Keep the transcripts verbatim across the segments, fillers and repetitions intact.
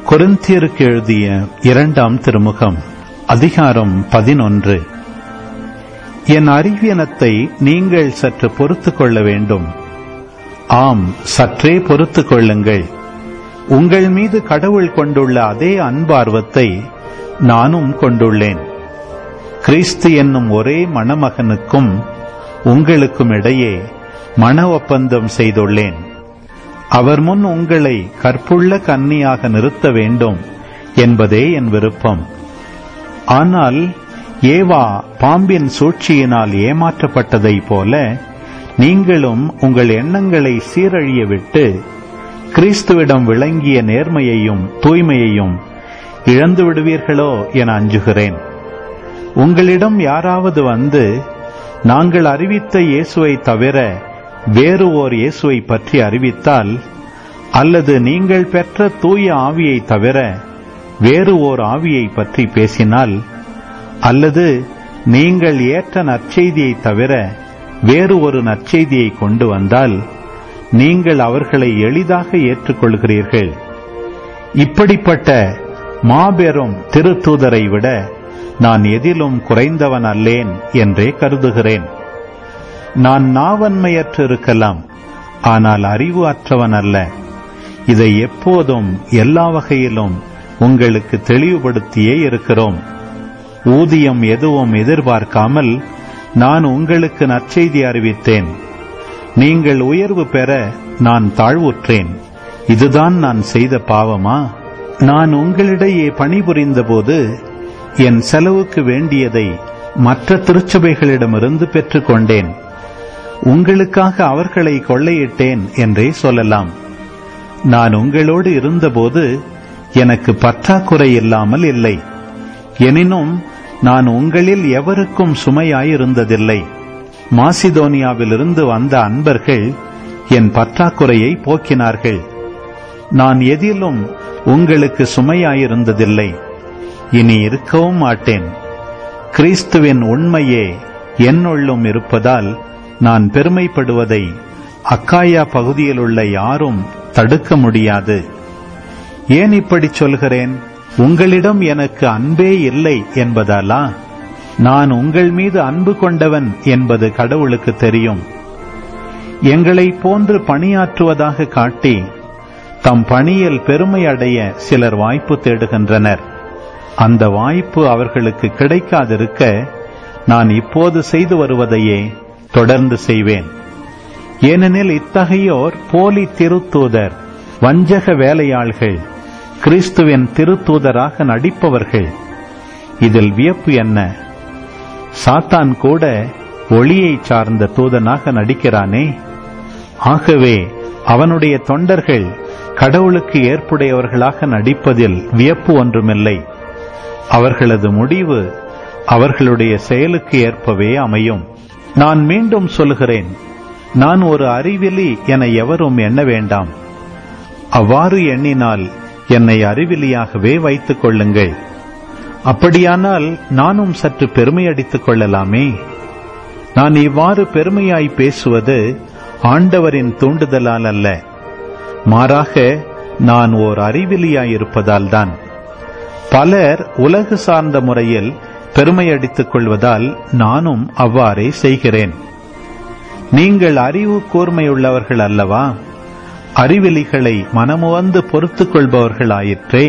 கொரிந்தியருக்கு எழுதிய இரண்டாம் திருமுகம், அதிகாரம் பதினொன்று. என் அறிவியனத்தை நீங்கள் சற்று பொறுத்துக் கொள்ள வேண்டும். ஆம், சற்றே பொறுத்துக் கொள்ளுங்கள். உங்கள் மீது கடவுள் கொண்டுள்ள அதே அன்பார்வத்தை நானும் கொண்டுள்ளேன். கிறிஸ்து என்னும் ஒரே மணமகனுக்கும் உங்களுக்கும் இடையே மண ஒப்பந்தம் செய்துள்ளேன். அவர் முன் உங்களை கற்புள்ள கன்னியாக நிறுத்த வேண்டும் என்பதே என் விருப்பம். ஆனால் ஏவா பாம்பின் சூழ்ச்சியினால் ஏமாற்றப்பட்டதைப் போல நீங்களும் உங்கள் எண்ணங்களை சீரழிய விட்டு கிறிஸ்துவிடம் விளங்கிய நேர்மையையும் தூய்மையையும் இழந்து விடுவீர்களோ என அஞ்சுகிறேன். உங்களிடம் யாராவது வந்து நாங்கள் அறிவித்த இயேசுவை தவிர வேறு ஓர் இயேசுவை பற்றி அறிவித்தால், அல்லது நீங்கள் பெற்ற தூய ஆவியை தவிர வேறு ஓர் ஆவியை பற்றி பேசினால், அல்லது நீங்கள் ஏற்ற நற்செய்தியை தவிர வேறு ஒரு நற்செய்தியை கொண்டு வந்தால், நீங்கள் அவர்களை எளிதாக ஏற்றுக்கொள்கிறீர்கள். இப்படிப்பட்ட மாபெரும் திருத்தூதரை விட நான் எதிலும் குறைந்தவன் அல்லேன் என்றே கருதுகிறேன். நான் நாவன்மையற்றிருக்கலாம், ஆனால் அறிவு அற்றவன் அல்ல. இதை எப்போதும் எல்லா வகையிலும் உங்களுக்கு தெளிவுபடுத்தியே இருக்கிறோம். ஊதியம் எதுவும் எதிர்பார்க்காமல் நான் உங்களுக்கு நற்செய்தி அறிவித்தேன். நீங்கள் உயர்வு பெற நான் தாழ்வுற்றேன். இதுதான் நான் செய்த பாவமா? நான் உங்களிடையே பணிபுரிந்த போது என் செலவுக்கு வேண்டியதை மற்ற திருச்சபைகளிடமிருந்து பெற்றுக்கொண்டேன். உங்களுக்காக அவர்களை கொள்ளையிட்டேன் என்றே சொல்லலாம். நான் உங்களோடு இருந்தபோது எனக்கு பற்றாக்குறை இல்லாமல் இல்லை. எனினும் நான் உங்களில் எவருக்கும் சுமையாயிருந்ததில்லை. மாசிதோனியாவிலிருந்து வந்த அன்பர்கள் என் பற்றாக்குறையை போக்கினார்கள். நான் எதிலும் உங்களுக்கு சுமையாயிருந்ததில்லை, இனி இருக்கவும் மாட்டேன். கிறிஸ்துவின் உண்மையே என்னுள்ளும் இருப்பதால் நான் பெருமைப்படுவதை அக்காயா பகுதியில் உள்ள யாரும் தடுக்க முடியாது. ஏன் இப்படி சொல்கிறேன்? உங்களிடம் எனக்கு அன்பே இல்லை என்பதாலா? நான் உங்கள் மீது அன்பு கொண்டவன் என்பது கடவுளுக்கு தெரியும். எங்களை போன்று பணியாற்றுவதாக காட்டி தம் பணியில் பெருமை அடைய சிலர் வாய்ப்பு தேடுகின்றனர். அந்த வாய்ப்பு அவர்களுக்கு கிடைக்காதிருக்க நான் இப்போது செய்து வருவதையே தொடர்ந்து செய்வேன். ஏனெனில் இத்தகையோர் போலி திருத்தூதர், வஞ்சக வேலையாள்கள், கிறிஸ்துவின் திருத்தூதராக நடிப்பவர்கள். இதில் வியப்பு என்ன? சாத்தான் கூட ஒளியை சார்ந்த தூதனாக நடிக்கிறானே. ஆகவே அவனுடைய தொண்டர்கள் கடவுளுக்கு ஏற்புடையவர்களாக நடிப்பதில் வியப்பு ஒன்றுமில்லை. அவர்களது முடிவு அவர்களுடைய செயலுக்கு ஏற்பவே அமையும். நான் மீண்டும் சொல்கிறேன், நான் ஒரு அறிவிலி என எவரும் எண்ண வேண்டாம். அவ்வாறு எண்ணினால் என்னை அறிவிலியாகவே வைத்துக் கொள்ளுங்கள். அப்படியானால் நானும் சற்று பெருமையடித்துக் கொள்ளலாமே. நான் இவ்வாறு பெருமையாய் பேசுவது ஆண்டவரின் தூண்டுதலால் அல்ல, மாறாக நான் ஓர் அறிவிலியாயிருப்பதால் தான். பலர் உலகு சார்ந்த முறையில் பெருமையடித்துக் கொள்வதால் நானும் அவ்வாறே செய்கிறேன். நீங்கள் அறிவு கூர்மையுள்ளவர்கள் அல்லவா? அறிவிலிகளை மனமுவந்து பொறுத்துக் கொள்பவர்களாயிற்றே.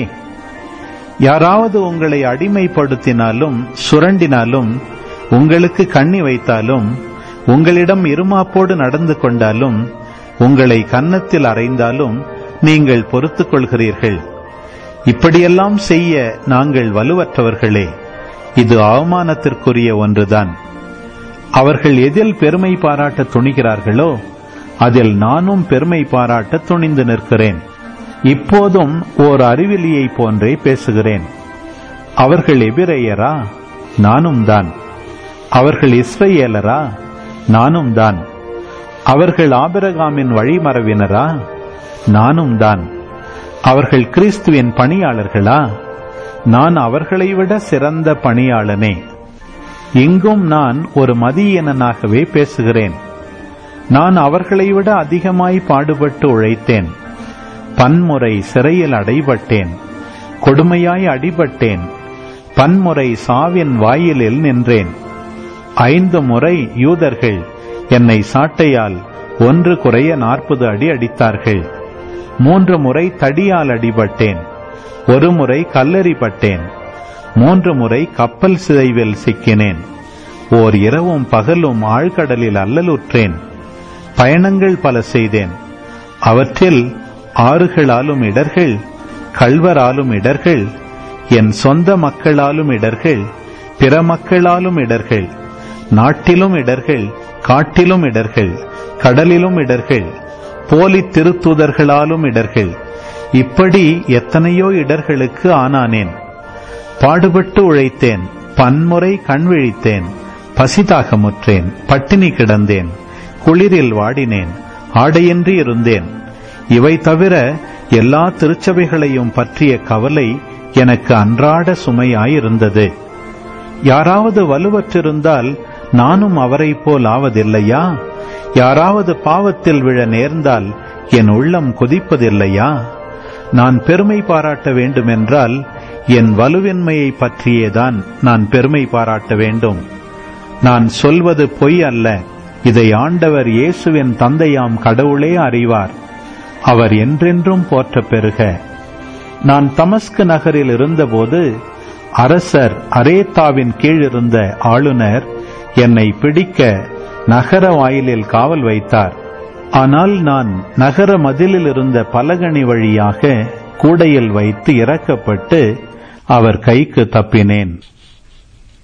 யாராவது உங்களை அடிமைப்படுத்தினாலும் சுரண்டினாலும், உங்களுக்கு கண்ணி வைத்தாலும், உங்களிடம் இருமாப்போடு நடந்து கொண்டாலும், உங்களை கன்னத்தில் அறைந்தாலும் நீங்கள் பொறுத்துக் கொள்கிறீர்கள். இப்படியெல்லாம் செய்ய நாங்கள் வலுவற்றவர்களே. இது அவமானத்திற்குரிய ஒன்றுதான். அவர்கள் எதில் பெருமை பாராட்ட துணிகிறார்களோ அதில் நானும் பெருமை பாராட்ட துணிந்து நிற்கிறேன். இப்போதும் ஓர் அறிவிலியை போன்றே பேசுகிறேன். அவர்கள் எபிரேயரா? நானும் தான். அவர்கள் இஸ்ரவேலரா? நானும் தான். அவர்கள் ஆபிரகாமின் வழிமரபினரா? நானும் தான். அவர்கள் கிறிஸ்துவின் பணியாளர்களா? நான் அவர்களை விட சிறந்த பணியாளனே. இங்கும் நான் ஒரு மதியீனனாகவே பேசுகிறேன். நான் அவர்களை விட அதிகமாய் பாடுபட்டு உழைத்தேன். பன்முறை சிறையில் அடைபட்டேன். கொடுமையாய் அடிபட்டேன். பன்முறை சாவின் வாயிலில் நின்றேன். ஐந்து முறை யூதர்கள் என்னை சாட்டையால் ஒன்று குறைய நாற்பது அடி அடித்தார்கள். மூன்று முறை தடியால் அடிபட்டேன். ஒரு முறை கல்லெறிப்பட்டேன். மூன்று முறை கப்பல் சிதைவில் சிக்கினேன். ஓர் இரவும் பகலும் ஆழ்கடலில் அல்லலுற்றேன். பயணங்கள் பல செய்தேன். அவற்றில் ஆறுகளாலும் இடர்கள், கள்வராலும் இடர்கள், என் சொந்த மக்களாலும் இடர்கள், பிற மக்களாலும் இடர்கள், நாட்டிலும் இடர்கள், காட்டிலும் இடர்கள், கடலிலும் இடர்கள், போலி திருத்தூதர்களாலும் இடர்கள், இப்படி எத்தனையோ இடர்களுக்கு ஆனானேன். பாடுபட்டு உழைத்தேன். பன்முறை கண் விழித்தேன். பசிதாகமுற்றேன். பட்டினி கிடந்தேன். குளிரில் வாடினேன். ஆடையின்றி இருந்தேன். இவை தவிர எல்லா திருச்சபைகளையும் பற்றிய கவலை எனக்கு அன்றாட சுமையாயிருந்தது. யாராவது வலுவற்றிருந்தால் நானும் அவரை போல் ஆவதில்லையா? யாராவது பாவத்தில் விழ நேர்ந்தால் என் உள்ளம் கொதிப்பதில்லையா? நான் பெருமை பாராட்ட வேண்டுமென்றால் என் வலுவின்மையை பற்றியேதான் நான் பெருமை பாராட்ட வேண்டும். நான் சொல்வது பொய் அல்ல. இதை ஆண்டவர் இயேசுவின் தந்தையாம் கடவுளே அறிவார். அவர் என்றென்றும் போற்ற பெறுக. நான் தமஸ்கு நகரில் இருந்தபோது அரசர் அரேத்தாவின் கீழிருந்த ஆளுநர் என்னை பிடிக்க நகர வாயிலில் காவல் வைத்தார். ஆனால் நான் நகர மதிலில் இருந்த பலகணி வழியாக கூடையில் வைத்து இறக்கப்பட்டு அவர் கைக்கு தப்பினேன்.